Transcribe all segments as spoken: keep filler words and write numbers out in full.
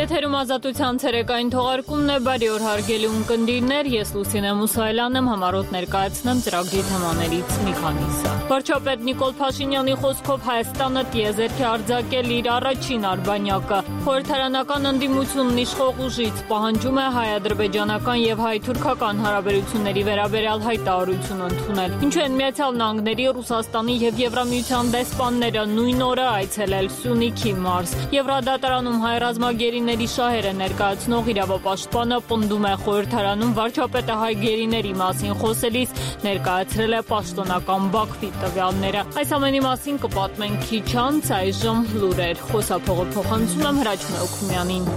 Եթերում ազատության ցերեկային թողարկումն է, բարի օր հարգելի ունկնդիրներ, ես Լուսինե Մուսայելյան եմ, համառոտ ներկայացնեմ ծրագրի թեմաներից մի քանիսը։ Վարչապետ Նիկոլ Փաշինյանի խոսքով Հայաստանը տիեզերք է արձակել իր առաջին արբանյակը։ Խորհրդարանական ընդդիմությունն իշխող ուժից պահանջում է հայ-ադրբեջանական եւ հայ-թուրքական հարաբերությունների վերաբերյալ հայտարարություն ընդունել։ Ինչու են Միացյալ Նահանգների, Ռուսաստանի եւ Եվրամիության դեսպանները նույն օրը այցելել Սյունիքի մարզ։ Եվրադատարանում հայ ռազմագերիների շահերը ներկայացնող իրավապաշտպանը պնդում է խորհրդարանում վարչապետը հայ գերիների մասին խոսելիս ներկայացրել է պաշտոնական Բաքվի տվյալները։ Այս ամենի մասին կպատմենք քիչ անց, այժմ լուրեր։ Խոսափողը փոխանցում եմ Հրաչ Մեոքումյանին։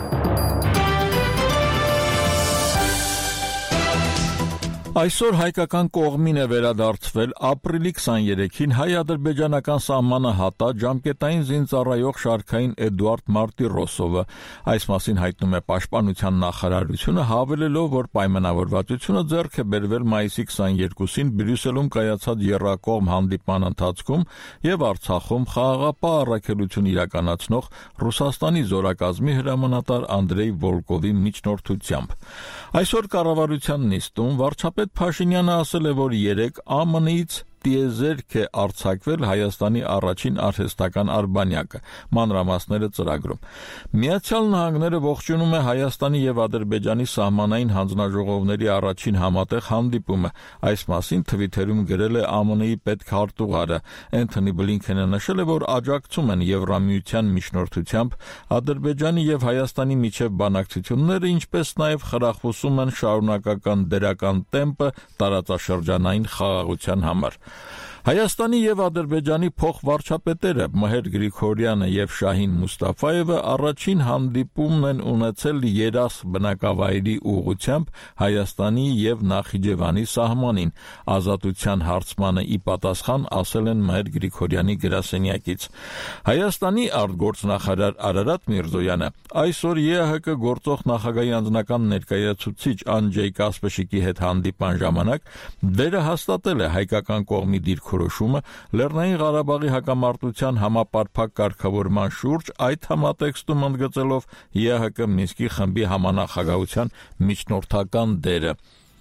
Այսօր հայկական կողմին է վերադարձվել ապրիլի քսաներեքին հայ-ադրբեջանական սահմանը հատած ժամկետային զինծառայող շարքային Էդուարդ Մարտիրոսովը։ Այս մասին հայտնում է Պաշտպանության նախարարությունը, հավելելով, որ պայմանավորվածությունը ձեռք է բերվել մայիսի քսաներկուսին Բրյուսելում կայացած եռակողմ հանդիպման ընթացքում եւ Արցախում խաղաղապահ առաքելություն իրականացնող Ռուսաստանի զորակազմի հրամանատար Անդրեյ Վոլկովի միջնորդությամբ։ Այսօր կառավարության նիստում վարչապետ Փաշինյանը ասել է, որ երեք ԱՄՆ-ից տիեզերք է արձակվել Հայաստանի առաջին արհեստական արբանյակը, մանրամասները ծրագրում։ Միացյալ Նահանգները ողջունում է Հայաստանի եւ Ադրբեջանի սահմանային հանձնաժողովների առաջին համատեղ հանդիպումը։ Այս մասին Թվիթերում գրել է ԱՄՆ-ի պետքարտուղարը։ Էնթոնի Բլինքենը նշել է, որ աջակցում են Եվրամիության միջնորդությամբ Ադրբեջանի եւ Հայաստանի միջև բանակցությունները, ինչպես նաեւ խրախուսում են շարունակական դրական տեմպը տարածաշրջանային խաղաղության համար։ Հայաստանի եւ Ադրբեջանի փոխվարչապետերը Մհեր Գրիգորյանը եւ Շահին Մուստաֆայևը առաջին հանդիպումն են ունեցել Երաս բնակավայրի ուղղությամբ Հայաստանի եւ Նախիջևանի սահմանին։ Ազատության հարցմանը ի պատասխան ասել են Մհեր Գրիգորյանի գրասենյակից։ Հայաստանի արտգործնախարար Արարատ Միրզոյանը այսօր Է Ա Հ Կ գործող նախագահի անձնական ներկայացուցիչ Անջեյ Կասպեշիկի հետ հանդիպման ժամանակ դերը հաստատել է հայկական կողմի դիրքորոշումը Լեռնային Ղարաբաղի հակամարտության համապարփակ կարգավորման շուրջ, այդ համատեքստում ընդգծելով Է Ա Հ Կ Մինսկի խմբի համանախագահության միջնորդական դերը։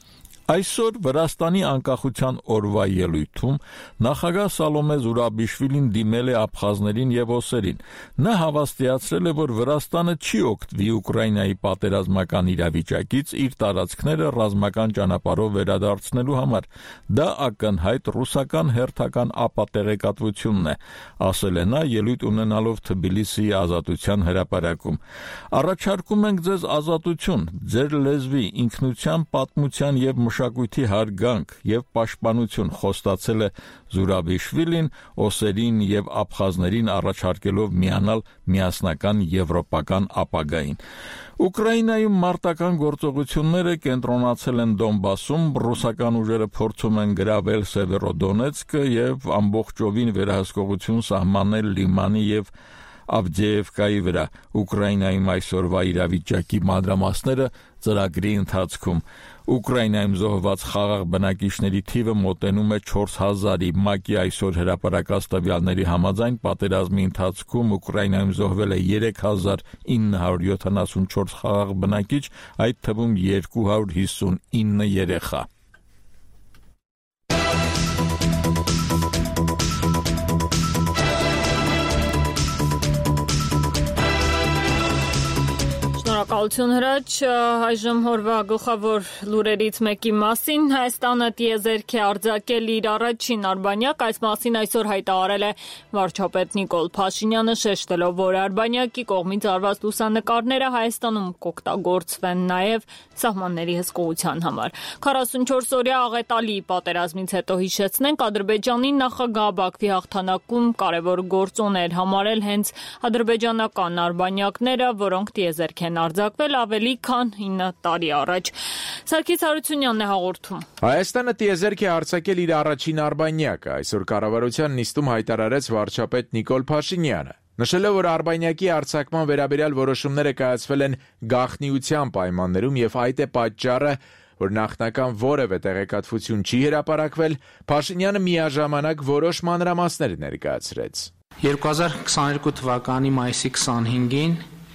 Այսօր Վրաստանի անկախության օրվա ելույթում նախագահ Սալոմե Զուրաբիշվիլին դիմել է աբխազներին եւ օսերին։ Նա հավաստիացրել է, որ Վրաստանը չի օգտվի Ուկրաինայի պատերազմական իրավիճակից իր տարածքները ռազմական ճանապարհով վերադարձնելու համար։ Դա ակնհայտ ռուսական հերթական ապատեղեկատվությունն է, ասել է նա ելույթ ունենալով Թբիլիսիի Ազատության հրապարակում։ Առաջարկում ենք ձեզ ազատություն, ձեր լեզվի, ինքնության, պատմության եւ մշակույթի հարգանք եւ պաշտպանություն, խոստացել է Զուրաբիշվիլին օսերին եւ աբխազներին առաջարկելով միանալ միասնական եվրոպական ապագային։ Ուկրաինայում մարտական գործողությունները կենտրոնացել են Դոնբասում, ռուսական ուժերը փորձում են գրավել Սևերոդոնեցկը եւ ամբողջովին վերահսկողություն սահմանել Լիմանի եւ Ավդեևկայի վրա։ Ուկրաինայում այսօրվա իրավիճակի մանրամասները ծրագրի ընթացքում։ Ուկրաինայում զոհված խաղաղ բնակիչների թիվը մոտենում է չորս հազարի։ ՄԱԿ-ի այսօր հրապարակած տվյալների համաձայն պատերազմի ընթացքում Ուկրաինայում զոհվել է երեք հազար ինը հարյուր յոթանասունչորս խաղաղ բնակիչ, այդ թվում երկու հարյուր հիսունինը երեխա։ Շնորհակալություն Հրաչ, այժմ օրվա գլխավոր լուրերից մեկի մասին։ Հայաստանը տիեզերք է արձակել իր առաջին արբանյակ, այս մասին այսօր հայտարարել է վարչապետ Նիկոլ Փաշինյանը, շեշտելով, որ արբանյակի կողմից արված լուսանկարները Հայաստանում կօգտագործվեն նաև սահմանների հսկողության համար։ քառասունչորս օրյա աղետալի պատերազմից հետո հիշեցնենք, Ադրբեջանի նախագահ Բաքվի հաղթանակում կարևոր գործոն էր համարել հենց ադրբեջանական արբանյակները, որոնք տիեզերք են արձակվել ավելի քան ինը տարի առաջ։ Սարգիս Հարությունյանն է հաղորդում։ Հայաստանը տիեզերք է արձակել իր առաջին արբանյակը, այսօր կառավարության նիստում հայտարարեց վարչապետ Նիկոլ Փաշինյանը։ Նշելով, որ արբանյակի արձակման վերաբերյալ որոշումները կայացվել են գաղտնիության պայմաններում եւ այդ է պատճառը, որ նախնական որևէ տեղեկատվություն չի հրապարակվել, Փաշինյանը միաժամանակ որոշ մանրամասներ ներկայացրեց։ երկու հազար քսաներկու թվականի մայիսի քսանհինգին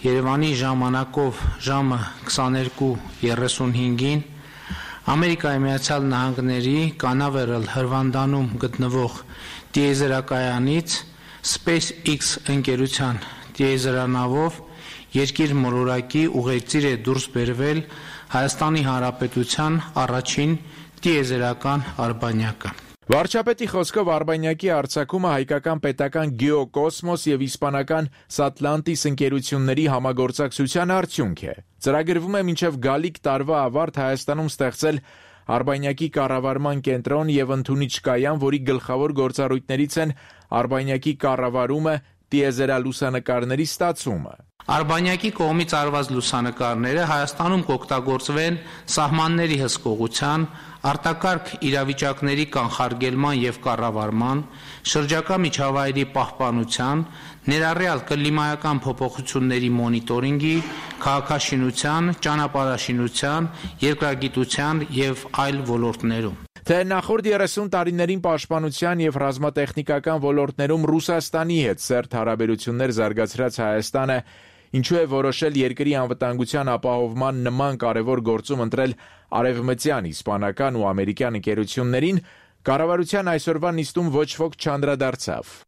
Երևանի ժամանակով ժամը քսաներկու երեսունհինգին Ամերիկայի Միացյալ Նահանգների Կանավերալ հրվանդանում գտնվող տիեզերակայանից SpaceX ընկերության տիեզերանավով երկիր մոլորակի ուղեկցիր է դուրս բերվել Հայաստանի Հանրապետության առաջին տիեզերական արբանյակը։ Վարչապետի խոսքով արբանյակի արձակումը հայկական պետական Գեոկոսմոս եւ իսպանական Սատլանտիս ընկերությունների համագործակցության արդյունք է։ Ծրագրվում է մինչև գալիք տարվա ավարտ Հայաստանում ստեղծել արբանյակի կառավարման կենտրոն եւ ընդունիչ կայան, որի գլխավոր գործառույթներից են արբանյակի կառավարումը, տիեզերալուսանկարների ստացումը։ Արբանյակի կողմից արված լուսանկարները Հայաստանում կօգտագործվեն սահմանների հսկողության, արտակարգ իրավիճակների կանխարգելման եւ կառավարման, շրջակա միջավայրի պահպանության, ներառյալ կլիմայական փոփոխությունների մոնիտորինգի, քաղաքաշինության, ճանապարհաշինության, երկրագիտության եւ այլ ոլորտներում։ Թե նախորդ երեսուն տարիներին պաշտպանության եւ ռազմատեխնիկական ոլորտներում Ռուսաստանի հետ սերտ հարաբերություններ զարգացրած Հայաստանը ինչու է որոշել երկրի անվտանգության ապահովման նման կարևոր գործում ընտրել արևմտյան իսպանական ու ամերիկյան ընկերություններին, կառավարության այսօրվա նիստում ոչ ոք չանդրադարձավ։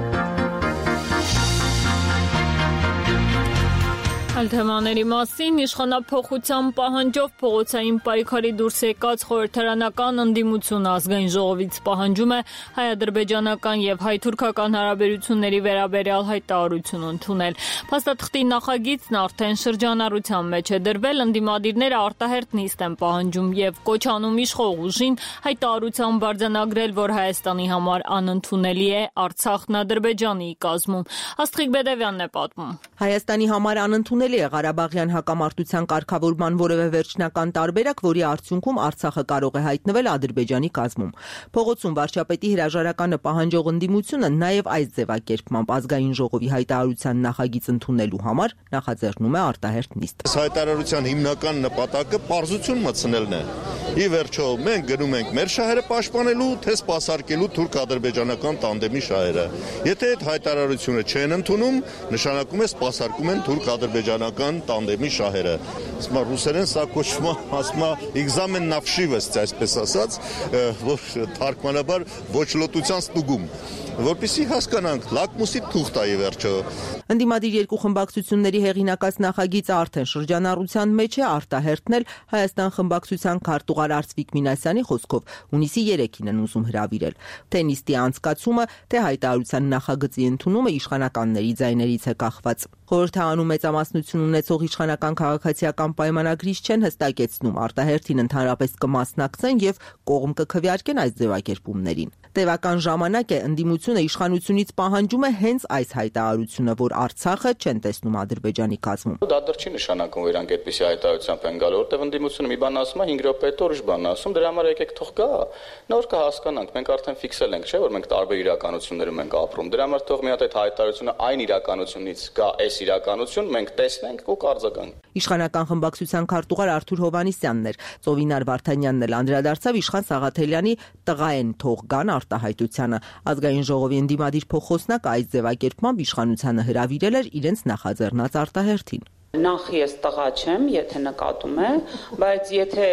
Այլ թեմաների մասին իշխանափոխության պահանջով փողոցային պայքարի դուրս եկած խորհրդարանական ընդդիմություն ազգային ժողովից պահանջում է հայ-ադրբեջանական եւ հայ-թուրքական հարաբերությունների վերաբերյալ հայտարարություն ընդունել։ Փաստաթղթի նախագիծն արդեն շրջանառության մեջ է դրվել, ընդդիմադիրները արտահերթ նիստ են պահանջում եւ կոչ անում իշխող ուժին հայտարարության բարձանագրել, որ Հայաստանի համար անընդունելի է Արցախն Ադրբեջանի կազմում։ Աստղիկ Բեդևյանն է պատմում։ Հայաստանի համար անընդունելի է Ղարաբաղյան հակամարտության կարգավորման որևէ վերջնական տարբերակ, որի արդյունքում Արցախը կարող է հայտնվել Ադրբեջանի կազմում։ Փողոցում վարչապետի հրաժարականը պահանջող ընդդիմությունը նաև այս ձևակերպմամբ ազգային ժողովի հայտարարության նախագիծ ընդունելու համար նախաձեռնում է արտահերթ նիստ։ Այս հայտարարության հիմնական նպատակը պարզություն մտցնելն է։ Ի վերջո մենք գնում ենք մեր շահերը պաշտպանելու, թե սպասարկելու թուրք-ադրբեջանական տանդեմի շահերը։ Եթե այդ հայտարարությունը չեն ընդունում, նշանակում է սպասարկում են թուրք-ադրբեջանական տանդեմի շահերը։ Ասում ռուսերեն սա կոչվում է, ասում է էկզամեն на вшивость, այսպես ասած, որ թարգմանաբար ոչլոտության ստուգում, որպեսզի հասկանանք լակմուսի թուղթ է ի վերջո։ Ընդդիմադիր երկու խմբակցությունների հեղինակած նախագիծը արդեն շրջանառության մեջ է, արտահերթն էլ Հայաստան խմբակցության քարտուղար Արծվիկ Մինասյանի խոսքով հունիսի երեքին են ուզում հրավիրել։ Թե նիստի անցկացումը, թե հայտարարության նախագծի ընդունումը իշխանականների ձայներից է կախված։ Խորհրդարանում մեծամասնություն ունեցող իշխանական քաղաքացիական պայմանագրիչ չեն հստակեցնում, արտահերթին ընդհանրապես կմասնակցեն եւ կողմ կքվեարկեն այս ձևակերպումներին։ Տևական ժամանակ է ընդդիմությունը իշխանությունից պահանջում է հենց այս հայտարարությունը, որ Արցախը չեն տեսնում Ադրբեջանի կազմում։ Դա դեռ չի նշանակում, որ իրանք այդպիսի հայտարարությամբ են գալու, որտեղ ընդդիմությունը մի բան ասում է, հինգ րոպե հետո ուրիշ բան ասում, դրա համար եկեք թող գա, նոր կհասկանանք, մենք արդեն ֆիքսել ենք, չէ՞, որ մենք տարբեր իրականություններում ենք ապրում։ Դրա համար թող մի հատ այդ հայտարարությունը այն իրականությունից գա, այս իրականություն, մենք տեսնենք ու կարձականենք։ Իշխանական խմբակցության քարտուղար Արթուր Հովհաննիսյանն էր, Ծովինար Վարդանյանն էլ անդրադարձավ իշխան Սաղաթելյանի տղա են թող գան արտահայտությանը։ Ազգային ժողովի ընդդիմադիր փոխոսնակը այս ձևակերպմամբ իշխանությանը հրավիրել էր իրենց նախաձեռնած արտահերթին։ Նախ ես տղա չեմ, եթե նկատում է, բայց եթե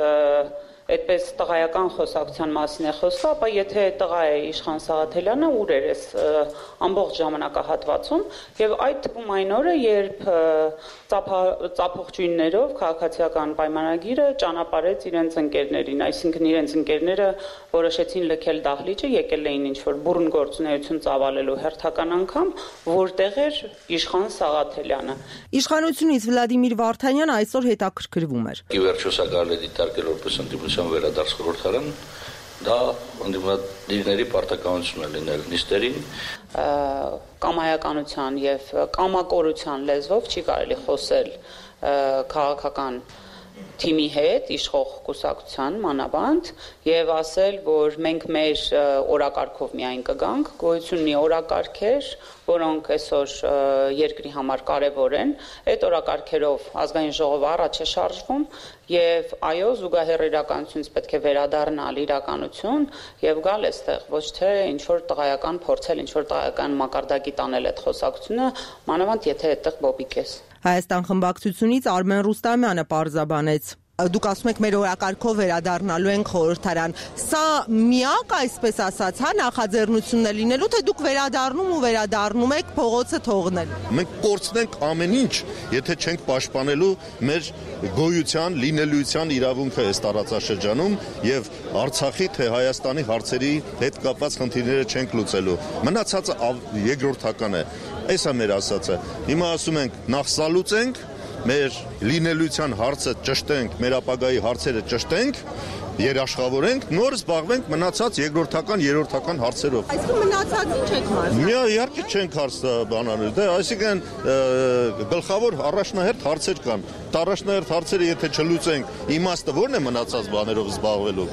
այդպես տղայական խոսակցության մասին է խոսքը, ապա եթե տղա է Իշխան Սաղաթելյանը, ուր էր այս ամբողջ ժամանակահատվածում, եւ այդ թվում այն օրը, երբ ծափողջույններով քաղաքացիական պայմանագիրը ճանապարհեց իրենց ընկերներին, այսինքն իրենց ընկերները որոշեցին լքել դահլիճը, եկել էին ինչ-որ բուրըն գործունեություն ծավալելու հերթական անգամ, որտեղ էր Իշխան Սաղաթելյանը։ Իշխանությունից Վլադիմիր Վարդանյանը այսօր հետաքրքրվում էր։ Ի վերջո սա կարելի է դիտարկել որպես ընդդիմության վերադարձ խորհրդարան, դա ընդդիմադիրների պարտականություն է լինել նիստերին։ Կամայականության եւ կամակորության լեզվով չի կարելի խոսել քաղաքական թիմի հետ, իշխող կուսակցության մանավանդ եւ ասել, որ մենք մեր օրակարգով միայն կգանք, գոյություն ունի օրակարգեր, որոնք այսօր երկրի համար կարևոր են, այդ օրակարգերով ազգային ժողովը առաջ է շարժվում եւ այո, զուգահեռ իրականությունից պետք է վերադառնալ իրականություն եւ գալ այստեղ, ոչ թե ինչ որ տղայական փորձել, ինչ որ տղայական մակարդակի տանել այդ խոսակցությունը, մանավանդ եթե այդտեղ բոբիկ ես։ Հայաստան խմբակցությունից Արմեն Ռուստամյանը պարզաբանեց. Դուք ասում եք մեր օրակարգով վերադառնալու ենք խորհրդարան։ Սա միակ, այսպես ասած, հա, նախաձեռնությունն է լինելու, թե դուք վերադառնում ու վերադառնում եք փողոցը թողնել։ Մենք կորցնենք ամեն ինչ, եթե չենք պաշտպանելու մեր գոյության, լինելիության իրավունքը այս տարածաշրջանում եւ Արցախի թե Հայաստանի հարցերի հետ կապված խնդիրները չենք լուծելու։ Մնացածը երկրորդական է։ Այս է մեր ասածը։ Հիմա ասում ենք նախ սա լուծենք, մեր լինելիության հարցը ճշտենք, մեր ապագայի հարցերը ճշտենք, երաշխավորենք, նոր զբաղվենք մնացած երկրորդական, երրորդական հարցերով։ Այսինքն մնացածին չեք մասնակցում։ Միա իհարկե չենք հարց բանալու։ Դե այսինքն գլխավոր առաջնահերթ հարցեր կան։ Առաջնահերթ հարցերը եթե չլուծենք, իմաստը ո՞րն է մնացած բաներով զբաղվելու։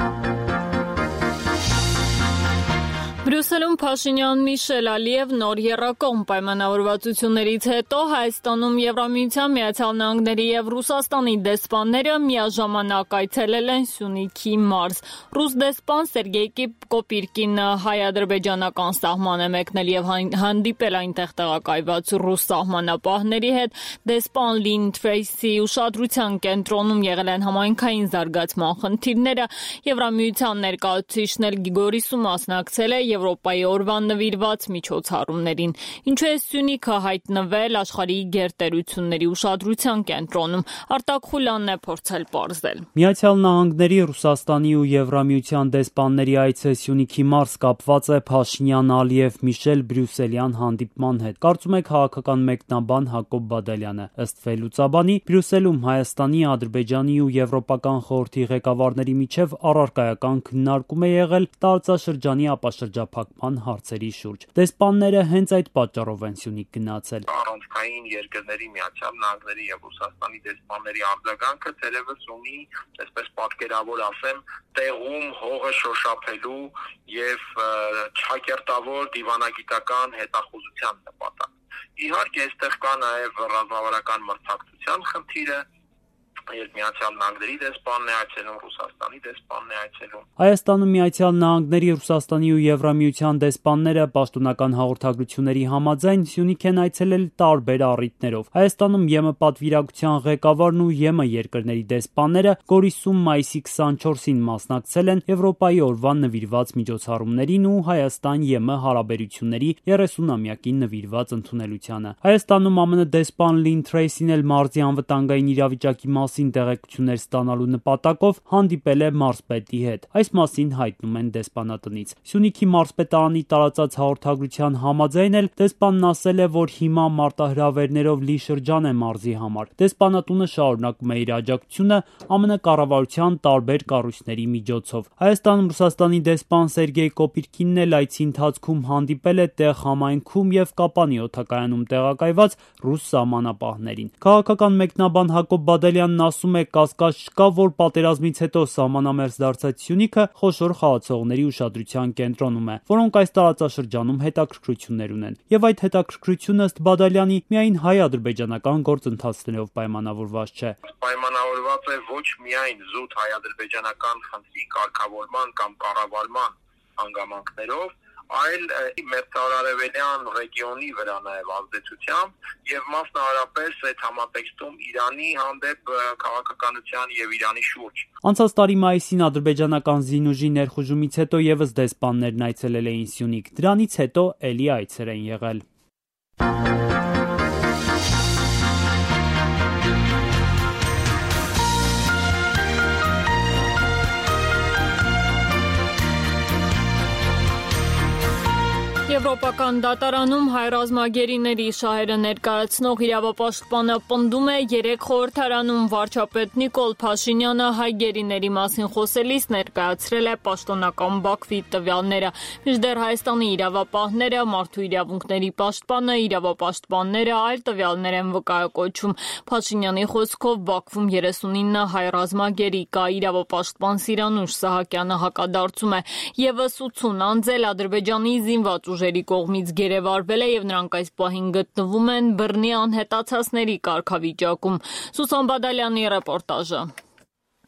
Բրյուսելում Փաշինյան, Միշել Ալիև նոր եռակողմ պայմանավորվածություններից հետո Հայաստանում Եվրամիության, Միացյալ Նահանգների եւ Ռուսաստանի դեսպանները միաժամանակ այցելել են Սյունիքի մարզ։ Ռուս դեսպան Սերգեյ Կոպիրկինը հայ-ադրբեջանական սահման է մեկնել եւ հանդիպել այնտեղ տեղակայված ռուս սահմանապահների հետ։ Դեսպան Լին Թրեյսի ուշադրության կենտրոնում եղել են համայնքային զարգացման խնդիրները։ Եվրամիության ներկայացուցիչն Գիգորիսում մասնակցել է Եվրոպայի օրվան նվիրված միջոցառումներին։ Ինչու է Սյունիքը հայտնվել աշխարհի գերտերությունների ուշադրության կենտրոնում։ Արտակ Խուլյանն է փորձել պարզել։ Միացյալ Նահանգների, Ռուսաստանի ու Եվրամիության դեսպանների այցը Սյունիքի մարզ կապված է Փաշինյան, Ալիև, Միշել Բրյուսելյան հանդիպման հետ։ Կարծում է քաղաքական մեկնաբան Հակոբ Բադալյանը։ Ըստ վերլուծաբանի, Բրյուսելում Հայաստանի, Ադրբեջանի ու Եվրոպական խորհրդի ղեկավարների միջև առարկայական քննարկում է եղել տարածաշրջանի ապաշրջափակման հարցերի շուրջ։ Դեսպանները հենց այդ պատճառով են Սյունիք գնացել։ Առանցքային երկրների Միացյալ Նահանգների եւ Ռուսաստանի դեսպանների արձագանքը թերևս ունի, այսպես պատկերավոր ասեմ, տեղում հողը շոշափելու եւ չակերտավոր դիվանագիտական հետախուզության նպատակ։ Իհարկե, այստեղ կա նաեւ ռազմավարական մրցակցության խնդիրը, երբ Միացյալ Նահանգների դեսպանն է այցելում, Ռուսաստանի դեսպանն է այցելում։ Հայաստանում Միացյալ Նահանգների, Ռուսաստանի ու Եվրամիության դեսպանները պաշտոնական հաղորդագրությունների համաձայն Սյունիք են այցելել տարբեր առիթներով։ Հայաստանում ԵՄ պատվիրակության ղեկավարն ու ԵՄ երկրների դեսպանները Գորիսում մայիսի քսանչորսին մասնակցել են Եվրոպայի օրվան նվիրված միջոցառումներին ու Հայաստան-ԵՄ հարաբերությունների երեսունամյակին նվիրված ընդունելությանը։ Հայաստանում ԱՄՆ դեսպան Լին Թրեյսին էլ մարզի անվտանգային իրավիճակի մասին տեղեկություններ ստանալու նպատակով հանդիպել է մարզպետի հետ։ Այս մասին հայտնում են դեսպանատնից։ Սյունիքի մարզպետարանի տարածած հաղորդագրության համաձայն էլ դեսպանն ասել է, որ հիմա մարտահրավերներով լի շրջան է մարզի համար։ Դեսպանատունը շարունակում է իր աջակցությունը ԱՄՆ կառավարության տարբեր կառույցների միջոցով։ Հայաստանում Ռուսաստանի դեսպան Սերգեյ Կոպիրկինն էլ այցի ընթացքում հանդիպել է տեղ համայնքում եւ Կապանի օդակայանում տեղակայված ռուս սահմանապահներին։ Քաղաքական մեկնաբան Հակոբ Բադալյանն ասում է, կասկած չկա, որ պատերազմից հետո սահմանամերձ դարձած Սյունիքը խոշոր խաղացողների ուշադրության կենտրոնում է, որոնք այս տարածաշրջանում հետաքրքրություններ ունեն։ Եվ այդ հետաքրքրությունը ըստ Բադալյանի միայն հայ-ադրբեջանական գործընթացներով պայմանավորված չէ։ Պայմանավորված է ոչ միայն զուտ հայ-ադրբեջանական խնդրի կարգավորման կամ կառավարման հանգամանքներով, այլ մերձարևելյան ռեգիոնի վրա նաև ազդեցությամբ եւ մասնավորապես այդ համատեքստում Իրանի հանդեպ քաղաքականության եւ Իրանի շուրջ։ Անցած տարի մայիսին ադրբեջանական զինուժի ներխուժումից հետո եւս դեսպաններն այցելել էին Սյունիք։ Դրանից հետո էլի այցեր են եղել։ Եվրոպական դատարանում հայ ռազմագերիների շահերը ներկայացնող իրավապաշտպանը պնդում է երեք խորհրդարանում վարչապետ Նիկոլ Փաշինյանը հայ գերիների մասին խոսելիս ներկայացրել է պաշտոնական Բաքվի տվյալները։ Մինչդեռ Հայաստանի իրավապահները, մարդու իրավունքների պաշտպանը, իրավապաշտպանները այլ տվյալներ են վկայակոչում։ Փաշինյանի խոսքով Բաքվում երեսունինը հայ ռազմագերի կա։ Իրավապաշտպան Սիրանուշ Սահակյանը հակադարձում է եւս ութսուն անձել Ադրբեջանի զինված ուժերի կողմից գերեվարվել է եւ նրանք այս պահին գտնվում են բռնի անհետացածների կարգավիճակում։ Սուսան Բադալյանի ռեպորտաժը։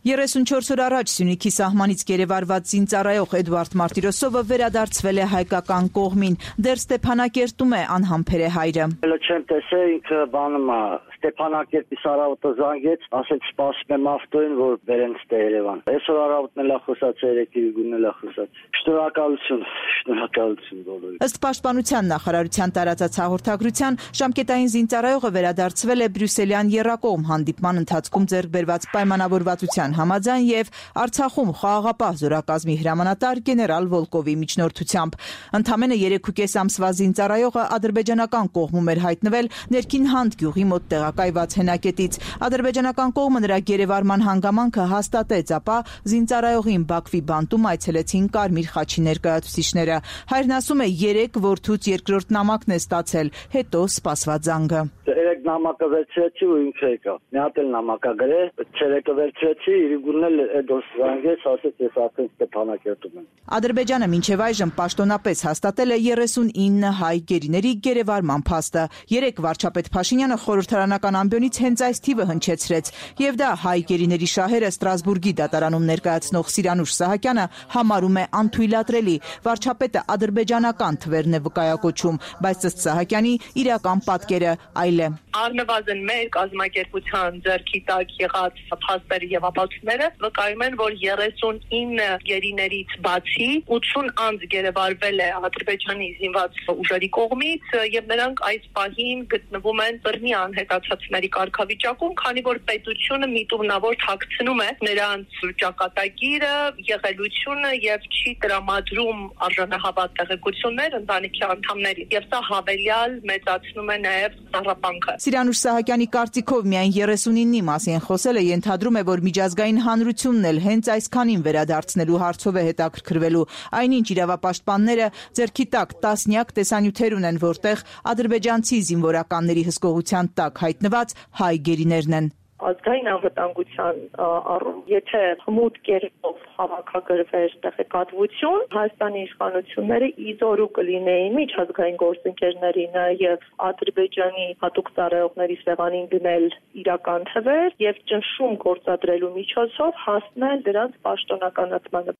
երեսունչորս օր առաջ Սյունիքի սահմանից գերեվարված զինծառայող Էդվարդ Մարտիրոսովը վերադարձվել է հայկական կողմին։ Դեռ Ստեփանակերտում է անհամբեր է հայրը։ Չեմ տեսել, ինքը բանում է Ստեփանակերտի սարավոտը զանգեց, ասեց սպասում եմ ավտոին, որ բերեն ստե Երևան։ Այսօր առավոտն էլ խոսած է, երեկի գունն էլ խոսած։ Շնորհակալություն, շնորհակալություն բոլորին։ Ըստ Պաշտպանության նախարարության տարածած հաղորդագրության, ժամկետային զինծառայողը վերադարձվել է Բրյուսելյան եռակողմ հանդիպման ընթացքում ձեռք բերված պայմանավորվածության համաձայն եւ Արցախում խաղաղապահ զորակազմի հրամանատար գեներալ Վոլկովի միջնորդությամբ։ Ընդամենը երեքուկես ամսվա զինծառայողը ադրբեջանական կողմում էր հայտնվել Ներքին Հանդ գյուղի մոտ տեղակայված հենակետից։ Ադրբեջանական կողմը նրա գերեվարման հանգամանքը հաստատեց, ապա զինծառայողին Բաքվի բանտում այցելեցին Կարմիր խաչի ներկայացուցիչները։ Հայրն ասում է երեք որդուց երկրորդ նամակն է ստացել, հետո սպասված զանգը։ Երեք նամակը վերցրեցի ու ինքը եկա։ Մի հատ էլ նամակա գրել, ցերեկը վերցրեցի, իրիկունն էլ էդոս զանգեց, ասեց ես արդեն Ստեփանակերտում եմ։ Ադրբեջանը մինչև այժմ պաշտոնապես հաստատել է երեսունինը հայ գերիների գերեվարման փաստը։ Երեք վարչապետ Փաշինյանը խորհրդարանական ամբիոնից հենց այս թիվը հնչեցրեց, եւ դա հայ գերիների շահերը Ստրասբուրգի դատարանում ներկայացնող Սիրանուշ Սահակյանը համարում է անթույլատրելի։ Վարչապետը ադրբեջանական թվերն է վկայակոչում, բայց ըստ Սահակյանի իրական պատկերը այլ է։ Առնվազն մեր կազմակերպության ձեռքի տակ եղած փաստերը եւ ապացույցները վկայում են, որ երեսունինը գերիներից բացի ութսուն անձ գերեվարվել է Ադրբեջանի զինված ուժերի կողմից եւ նրանք այս պահին գտնվում են բռնի անհետացածների կարգավիճակում, քանի որ պետությունը միտումնավոր թաքցնում է նրանց ճակատագիրը, եղելությունը եւ չի տրամադրում արժանահավատ տեղեկություններ ընտանիքի անդամներին։ Եվ սա հավելյալ մեծացնում է նաեւ ծառապանքը։ Սիրանուշ Սահակյանի կարծիքով միայն երեսունինի մասին խոսելը ենթադրում է, որ միջազգային հանրությունն էլ հենց այսքանին վերադարձնելու հարցով է հետաքրքրվելու։ Այնինչ իրավապաշտպանները ձեռքի տակ տասնյակ տեսանյութեր ունեն, որտեղ ադրբեջանցի զինվորականների հսկողության տակ հայտնված հայ գերիներն են։ Ազգային անվտանգության առում, եթե հմուտ կերպով հավաքագրվեր տեղեկատվություն, Հայաստանի իշխանությունները իզորու կլինեին միջազգային գործընկերներին եւ Ադրբեջանի հատուկ ծառայողների սեղանին գնել իրական թվեր եւ ճնշում գործադրելու միջոցով հասնել դրանց պաշտոնականացմանը։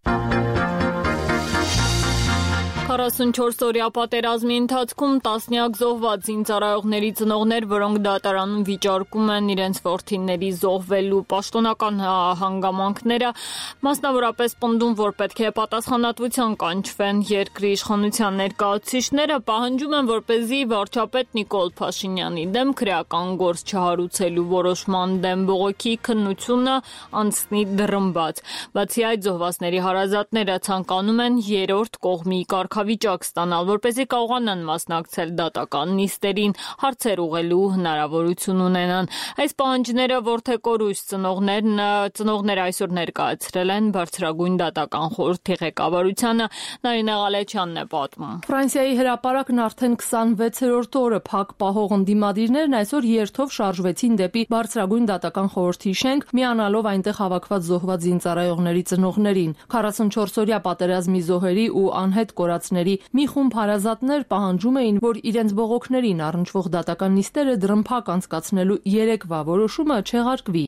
քառասունչորս օրյա պատերազմի ընթացքում տասնյակ զոհված զինծառայողների ծնողներ, որոնք դատարանում վիճարկում են իրենց որդիների զոհվելու պաշտոնական հանգամանքները, մասնավորապես պնդում, որ պետք է պատասխանատվության կանչվեն երկրի իշխանության ներկայացուցիչները, պահանջում են, որպեսզի վարչապետ Նիկոլ Փաշինյանի դեմ քրեական գործ չհարուցելու որոշման դեմ բողոքի քննությունը անցնի դռնբաց։ Բացի այդ, զոհվածների հարազատները ցանկանում են երրորդ կողմի կարգ վիճակ ստանալ, որպեսզի կարողանան մասնակցել դատական նիստերին, հարցեր ուղղելու հնարավորություն ունենան։ Այս պահանջները որդեկորույս ծնողներն ծնողները այսօր ներկայացրել են բարձրագույն դատական խորհրդի ղեկավարությանը, Նարինե Ղալեչյանն է պատմում։ Ֆրանսիայի հրապարակն արդեն քսանվեցերորդ օրը փակ պահող ընդդիմադիրներն այսօր երթով շարժվեցին դեպի բարձրագույն դատական խորհրդի շենք, միանալով այնտեղ հավաքված զոհված զինծառայողների ծնողներին։ քառասունչորս օրյա պատերազմի զոհերի ու անհետ կորած մի խումբ հարազատներ պահանջում էին, որ իրենց բողոքներին առնչվող դատական նիստերը դռնփակ անցկացնելու երեկվա որոշումը չեղարկվի։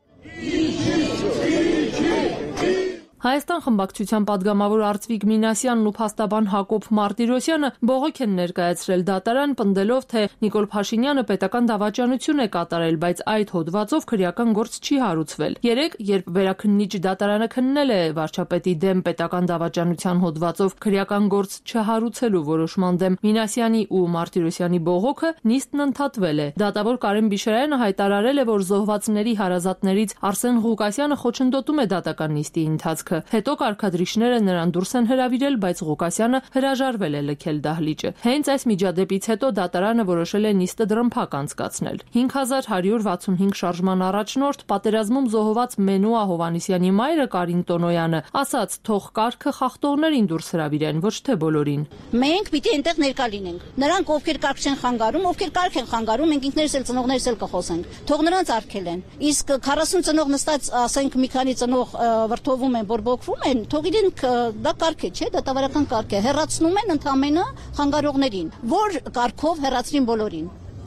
Հայաստան խմբակցության падգամավոր Արծվիկ Մինասյանն ու փաստաբան Հակոբ Մարտիրոսյանը բողոք են ներկայացրել դատարան, պնդելով, թե Նիկոլ Փաշինյանը պետական դավաճանություն է կատարել, բայց այդ հոդվածով քրեական գործ չի հարուցվել։ Երեկ, երբ վերաքննիչ դատարանը քննել է վարչապետի դեմ պետական դավաճանության հոդվածով քրեական գործ չհարուցելու որոշման դեմ Մինասյանի ու Մարտիրոսյանի բողոքը, նիստն ընդհատվել է։ Դատավոր Կարեն Բիշերյանը հայտարարել է, որ զոհվածների հարազատներից Արսեն Ղուկասյանը խոչընդոտում է դատական նիստի ընթացքը։ Հետո կարգադրիչները նրան դուրս են հրավիրել, բայց Ղուկասյանը հրաժարվել է լքել դահլիճը։ Հենց այս միջադեպից հետո դատարանը որոշել է նիստը դռնփակ անցկացնել։ հինգ հազար հարյուր վաթսունհինգ շարժման առաջնորդ պատերազմում զոհված Մենուա Հովհաննիսյանի մայրը Կարին Տոնոյանը ասաց, թող կարգը խախտողներին դուրս հրավիրեն, ոչ թե բոլորին։ Մենք պիտի այնտեղ ներկա լինենք։ Նրանք ովքեր կարգ չեն խանգարում, ովքեր կարգ են խանգարում, մենք ինքներս էլ ծնողներս էլ կխոսենք։ Թող նրանց արգելեն։ Իսկ քառասուն ծնող նստած, ասենք մի քանի ծնող վրթովում են, բողոքվում են, թող իրենք դա կարգ է, չէ, դատավարական կարգ է, հեռացնում են ընդամենը խանգարողներին, որ կարգով հեռացրին բոլորին։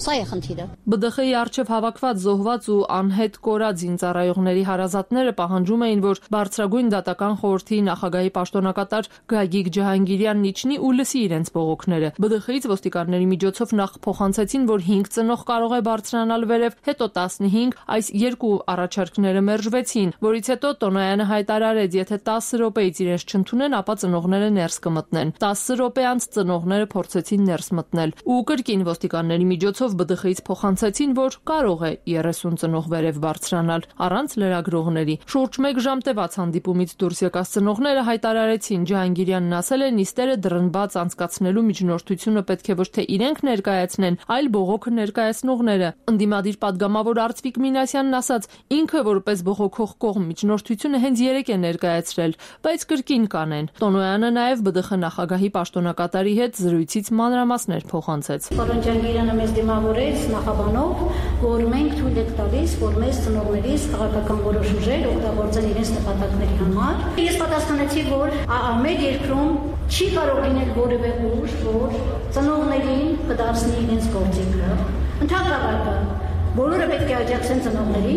Սա է խնդիրը։ Բ Դխ ի առջև հավաքված զոհված ու անհետ կորած զինծառայողների հարազատները պահանջում էին, որ բարձրագույն դատական խորհրդի նախագահի պաշտոնակատար Գագիկ Ջահանգիրյանն իջնի ու լսի իրենց բողոքները։ Բ Դխ-ից ոստիկանների միջոցով նախ փոխանցեցին, որ հինգ ծնող կարող է բարձրանալ վերև, հետո տասնհինգ, այս երկու առաջարկները մերժվեցին, որից հետո Տոնոյանը հայտարարեց, եթե տասը րոպեից իրենց չընդունեն, ապա ծնողները ներս կմտնեն։ տասը րոպե անց ծնողները փորձեցին ներս մտնել ու կրկին ոստիկանների միջոցով Բ Դխ-ից փոխանցեցին, որ կարող է երեսուն ծնող վերև բարձրանալ առանց լրագրողների։ Շուրջ մեկ ժամ տևած հանդիպումից դուրս եկած ծնողները հայտարարեցին, Ջահանգիրյանն ասել է, նիստերը դռնբաց անցկացնելու միջնորդությունը պետք է ոչ թե իրենք ներկայացնեն, այլ բողոքը ներկայացնողները։ Ընդդիմադիր падգամավոր Արծվիկ Մինասյանն ասաց, ինքը որպես բողոքող կողմ միջնորդությունը հենց երեք է ներկայացրել, բայց կրկին կանեն։ Տոնոյանը նաև Բ Դխ նախագահի պաշտոնակատարի հետ զրույցից մանրամասներ փոխանցեց։ Պարոն Ջահանգիրյանը մեզ դիմավորեց նախաբանով, որ մենք թույլ ենք տալիս, որ մեզ ծնողներից քաղաքական որոշ ուժեր օգտագործեն իրենց նպատակների համար։ Ես պատասխանեցի, որ մեր երկրում չի կարող լինել որևէ ուժ, որ ծնողներին կդարձնի իրենց գործիքը։ Ընդհանրապես բոլորը պետք է աջակցեն ծնողներին։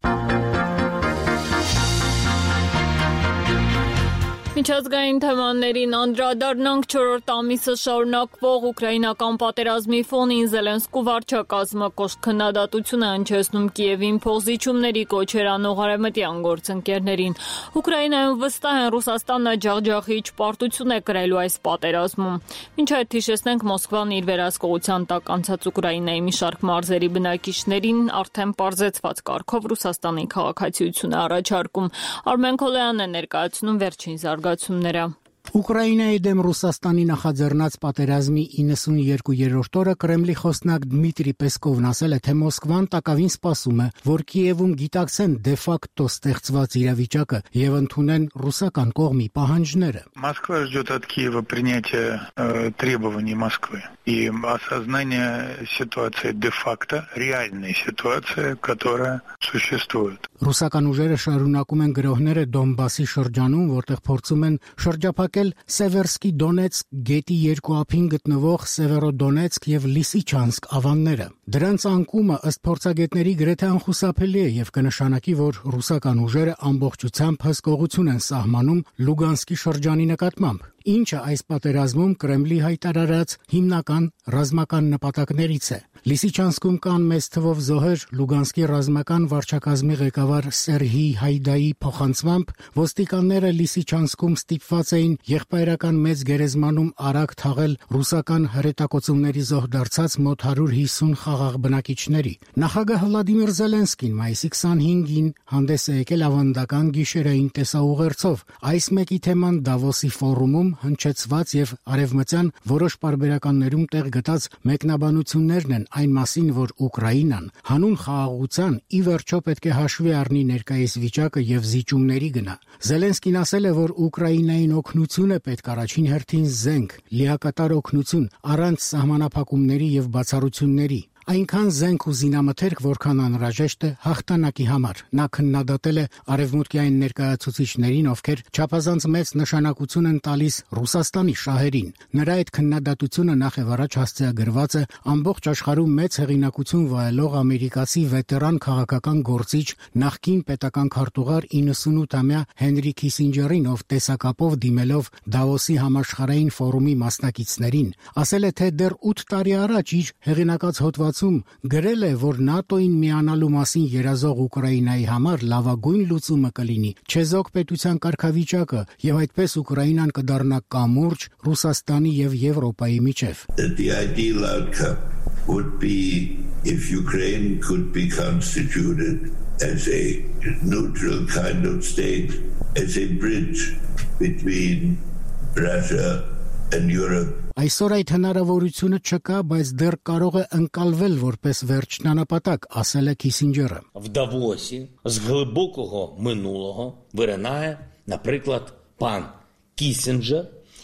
Միջազգային թեմաներին անդրադառնանք չորրորդ ամիսը շարունակվող ուկրաինական պատերազմի ֆոնին Զելենսկու վարչակազմը կոշտ քննադատություն է հնչեցնում Կիևին փոխզիջումների կոչեր անող արևմտյան գործընկերներին։ Ուկրաինայում վստահ են Ռուսաստանը ջախջախիչ պարտություն է կրելու այս պատերազմում։ Մինչ այդ հիշեցնենք Մոսկվան իր վերահսկողության տակ անցած Ուկրաինայի մի շարք մարզերի բնակիչներին արդեն պարզեցված կարգով Ռուսաստանի քաղաքացիություն է առաջարկում։ Արմեն Քոլոյանն է ներկայացնում վերջին զարգացումները։ Ուկրաինայի դեմ Ռուսաստանի նախաձեռնած պատերազմի իննսունյերկուերորդ օրը Կրեմլի խոսնակ Դմիտրի Պեսկովն ասել է, թե Մոսկվան տակավին սպասում է, որ Կիևում գիտակցեն դե ֆակտո ստեղծված իրավիճակը եւ ընդունեն ռուսական կողմի պահանջները։ Москва ждет от Киева принятия э, требований Москвы и осознания ситуации де-факто, реальной ситуации, которая существует. Ռուսական ուժերը շարունակում են գրոհները Դոնբասի շրջանում, որտեղ փորձում են շրջափակել Սևերսկի Դոնեցկ գետի երկու ափին գտնվող Սևերոդոնեցկ եւ Լիսիչանսկ ավանները։ Դրանց անկումը ըստ փորձագետների գրեթե անխուսափելի է եւ կնշանակի, որ ռուսական ուժերը ամբողջությամբ հսկողություն են սահմանում Լուգանսկի շրջանի նկատմամբ, ինչը այս պատերազմում Կրեմլի հայտարարած հիմնական ռազմական նպատակներից է։ Լիսիչանսկում կան մեծ թվով զոհեր, Լուգանսկի ռազմական վարչակազմի ղեկավար Սերհի Հայդայի փոխանցմամբ ոստիկանները Լիսիչանսկում ստիպված էին եղբայրական մեծ գերեզմանում արագ թաղել ռուսական հրետակոծումների զոհ դարձած մոտ հարյուր հիսուն խաղաղ բնակիչների։ Նախագահ Վլադիմիր Զելենսկին մայիսի քսանհինգին հանդես է եկել ավանդական գիշերային տեսաուղերձով։ Այս մեկի թեման Դավոսի ֆորումում հնչեցված եւ արևմտյան որոշ պարբերականներում տեղ գտած մեկնաբանություններն են այն մասին, որ Ուկրաինան հանուն խաղաղության ի վերջո պետք է հաշվի առնի ներկայիս վիճակը եւ զիջումների գնա։ Զելենսկին ասել է, որ Ուկրաինային օգնություն է պետք առաջին հերթին զենք, լիակատար օգնություն, առանց սահմանափակումների եւ բացառությունների։ Այնքան զենք ու զինամթերք, որքան անհրաժեշտ է հաղթանակի համար։ Նա քննադատել է արևմուտքյան ներկայացուցիչներին, ովքեր չափազանց մեծ նշանակություն են տալիս Ռուսաստանի շահերին։ Նրա այդ քննադատությունը նախ եւ առաջ հասցեագրված է ամբողջ աշխարհում մեծ հեղինակություն վայելող ամերիկացի վետերան քաղաքական գործիչ, նախկին պետական քարտուղար իննսունութամյա Հենրի Քիսինջերին, ով տեսակապով դիմելով Դավոսի համաշխարհային ֆորումի մասնակիցներին, ասել է, թե դեռ ութ տարի առաջ իր հեղինակած հոդված գրել է, որ ՆԱՏՕ-ին միանալու մասին երազող Ուկրաինայի համար լավագույն լուծումը կլինի չեզոք պետության կարգավիճակը եւ այդպես Ուկրաինան կդառնա կամուրջ Ռուսաստանի եւ Եվրոպայի միջև։ The ideal outcome would be if Ukraine could be constituted as a neutral kind of state, as a bridge between Russia and Europe. Այսօր այդ հնարավորությունը չկա, բայց դեռ կարող է ընկալվել որպես վերջնանապատակ, ասել է Քիսինջերը։ В Давосі з глибокого минулого виринає, наприклад, пан Кісінджер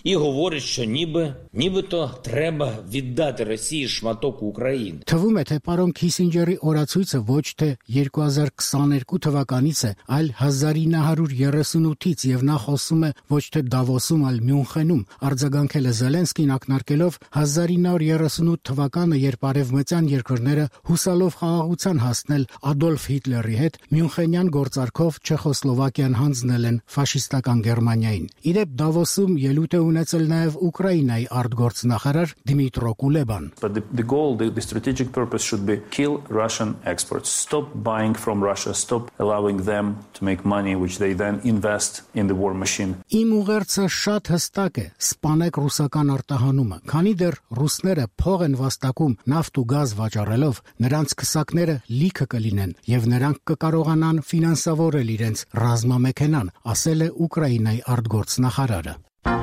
і говорить, що ніби, нібито треба віддати Росії шматок України. Թվում է, թե պարոն Քիսինջերի օրացույցը ոչ թե երկու հազար քսաներկու թվականից է, այլ հազար ինը հարյուր երեսունութից եւ նա խոսում է ոչ թե Դավոսում, այլ Մյունխենում, արձագանքել է Զելենսկին ակնարկելով հազար ինը հարյուր երեսունութ թվականը, երբ արևմտյան երկրները հուսալով խաղաղության հասնել Ադոլֆ Հիտլերի հետ, Մյունխենյան գործարքով Չեխոսլովակիան հանձնել են ֆաշիստական Գերմանիային։ Իդեպ Դավոսում ելույթ է ունեցել նաեւ Ուկրաինայի արտգործնախարար Դիմիտրո Կուլեբան։ But the, the goal, the, the strategic purpose should be kill Russian exports, stop buying from Russia, stop allowing them to make money which they then invest in the war machine. Իմ ուղերձը շատ հստակ է՝ սպանեք ռուսական արտահանումը, քանի դեռ ռուսները փող են վաստակում նավթ ու գազ վաճառելով, նրանց քսակները լիքը կլինեն եւ նրանք կկարողանան ֆինանսավորել իրենց ռազմամեքենան, ասել է Ուկրաինայի արտգործնախարարը։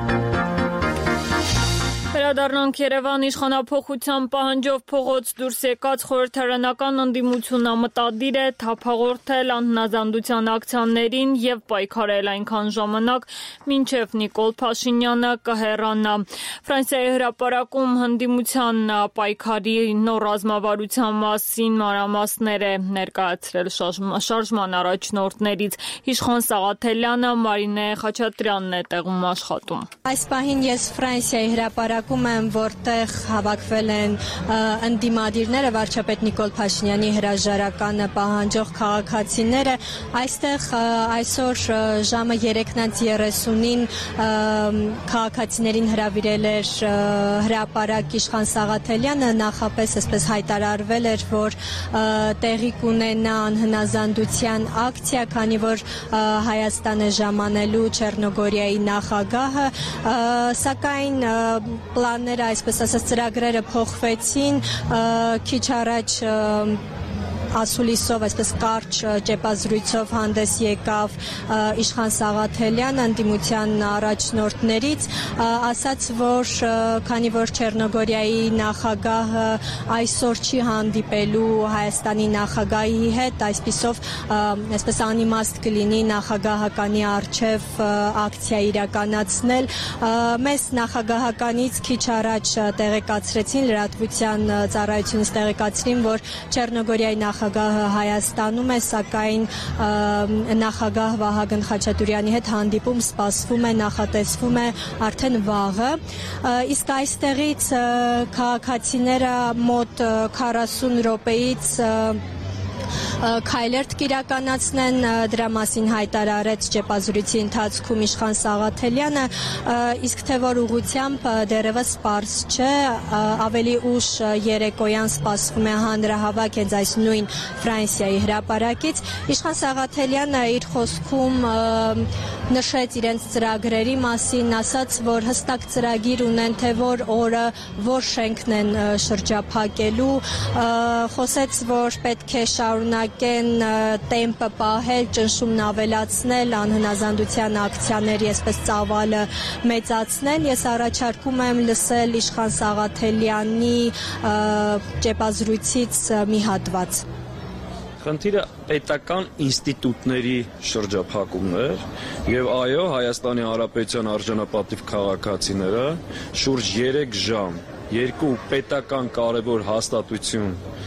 Վերադառնանք Երևան իշխանափոխության պահանջով փողոց դուրս եկած խորհրդարանական ընդդիմությունը մտադիր է թափաղորդել անհնազանդության ակցիաներին եւ պայքարել այնքան ժամանակ, մինչեւ Նիկոլ Փաշինյանը կհեռանա։ Ֆրանսիայի հրապարակում ընդդիմության պայքարի նոր ռազմավարության մասին մանրամասներ է ներկայացրել շարժման առաջնորդներից Իշխան Սաղաթելյանը, Մարինե Խաչատրյանն է տեղում աշխատում։ Այս պահին ես Ֆրանսիայի հրապարակում եմ, որտեղ հավաքվել են ընդդիմադիրները, վարչապետ Նիկոլ Փաշինյանի հրաժարականը պահանջող քաղաքացիները։ Այստեղ այսօր ժամը երեքն անց երեսունին քաղաքացիներին հրավիրել էր հրապարակ Իշխան Սաղաթելյանը, նախապես այսպես հայտարարվել էր, որ տեղի կունենա անհնազանդության ակցիա, քանի որ Հայաստան է ժամանելու Չեռնոգորիայի նախագահը, սակայն պլանները, այսպես ասած, ծրագրերը փոխվեցին, քիչ առաջ ասուլիսով, այսպես կարճ ճեպազրույցով հանդես եկավ Իշխան Սաղաթելյանը ընդդիմության առաջնորդներից, ասաց, որ քանի որ Չեռնոգորիայի նախագահը այսօր չի հանդիպելու Հայաստանի նախագահի հետ, այսպիսով այսպես անիմաստ կլինի նախագահականի առջև ակցիա իրականացնել։ Մեզ նախագահականից քիչ առաջ տեղեկացրեցին, լրատվության ծառայությունից տեղեկացրին, որ Չեռնոգորիայի նախագահը Հայաստանում է, սակայն նախագահ Վահագն Խաչատուրյանի հետ հանդիպում սպասվում է, նախատեսվում է արդեն վաղը։ Իսկ այստեղից քաղաքացիները մոտ քառասուն րոպեից քայլերթ կիրականացնեն, դրա մասին հայտարարեց ճեպազրույցի ընթացքում Իշխան Սաղաթելյանը, իսկ թե որ ուղղությամբ դեռևս պարզ չէ, ավելի ուշ երեկոյան սպասվում է հանրահավաք հենց այս նույն Ֆրանսիայի հրապարակից։ Իշխան Սաղաթելյանը իր խոսքում նշեց իրենց ծրագրերի մասին, ասաց, որ հստակ ծրագիր ունեն, թե որ օրը որ շենքն են շրջափակելու, խոսեց, որ պետք է շարունակեն տեմպը պահել, ճնշումն ավելացնել, անհնազանդության ակցիաների այսպես ծավալը մեծացնել։ Ես առաջարկում եմ լսել Իշխան Սաղաթելյանի ճեպազրույցից մի հատված։ Խնդիրը պետական ինստիտուտների շրջափակումն էր եւ այո, Հայաստանի Հանրապետության արժանապատիվ քաղաքացիները շուրջ երեք ժամ երկու պետական կարևոր հաստատություն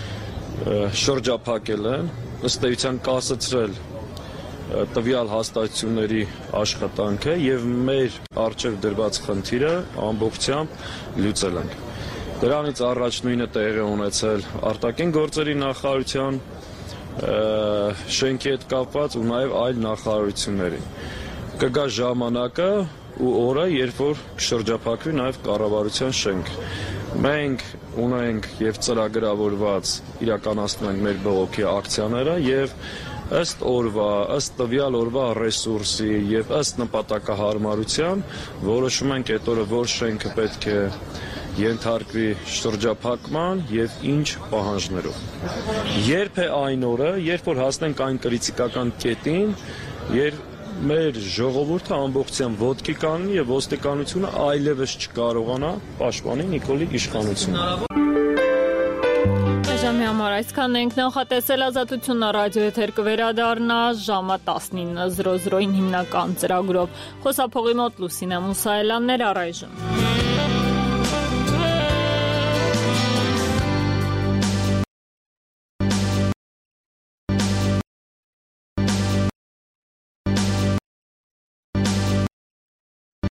շրջափակել են, ըստ էության կասեցրել տվյալ հաստատությունների աշխատանքը եւ մեր առջեւ դրված խնդիրը ամբողջությամբ լուծել ենք։ Դրանից առաջ նույնը տեղի է ունեցել արտաքին գործերի նախարարության շենքի հետ կապված ու նաև այլ նախարարությունների։ Կգա ժամանակը ու օրը, երբ որ կշրջափակվի նաև կառավարության շենք։ Մենք ունենք եւ ծրագրավորված իրականացնում ենք մեր բողոքի ակցիաները եւ ըստ օրվա, ըստ տվյալ օրվա ռեսուրսի եւ ըստ նպատակահարմարության որոշում ենք այդ օրը որ շենքը պետք է ենթարկվի շրջափակման եւ ինչ պահանջներով։ Երբ է այն օրը, երբ որ հասնենք այն կրիտիկական կետին, երբ մեր ժողովուրդը ամբողջությամբ ոտքի կանգնի եւ ոստիկանությունը այլևս չկարողանա պաշտպանել Նիկոլի իշխանությունը։ Ժամի համար այսքանն ենք նախատեսել Ազատությունը ռադիո եթեր կվերադառնա ժամը տասնինը զրո զրոին հիմնական ծրագրով։ Խոսափողի մոտ Լուսինե Մուսայելյաններ առայժմ։